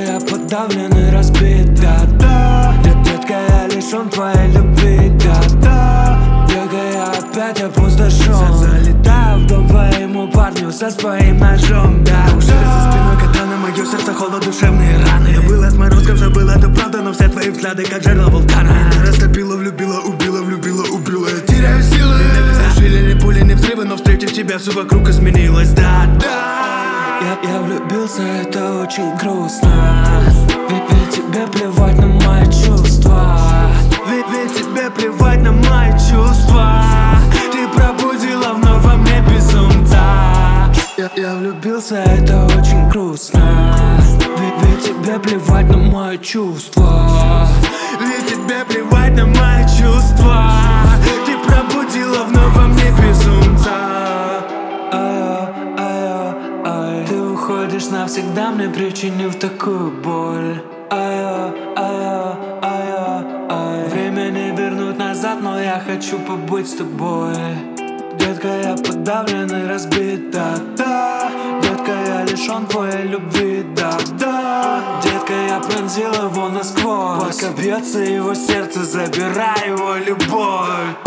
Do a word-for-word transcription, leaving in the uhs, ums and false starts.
я подавлен и разбит, да-да. Детка, я лишён твоей любви, да-да. Детка, я опять опустошён. Залетаю в дом твоему парню со своим ножом, да. Уже за спиной катана, моё сердце холод, душевные раны. Я был отморозком, забыл, это правда, но все твои взгляды как жерло вулкана. Меня растопило, влюбила, убила, влюбила, убила. Я теряю силы. Меня зашили ни пули, ни взрывы, но встретив тебя, все вокруг изменилось, да-да. Я, я влюбился, это очень грустно. Ведь, ведь тебе плевать на мои чувства. Ведь, ведь тебе плевать на мои чувства. Ты пробудила вновь во мне безумца. Я, я влюбился, это очень грустно. Ведь, ведь тебе плевать на мои чувства. Ведь тебе плевать на мои чувства. Ты пробудила вновь во мне безумца. Ты уходишь навсегда, мне причинив такую боль. Ай-я, ай-я, ай-я, ай. Время не вернуть назад, но я хочу побыть с тобой. Детка, я подавлен и разбит, да-да. Детка, я лишён твоей любви, да-да. Детка, я пронзил его насквозь. Пока бьется его сердце, забирай его любовь.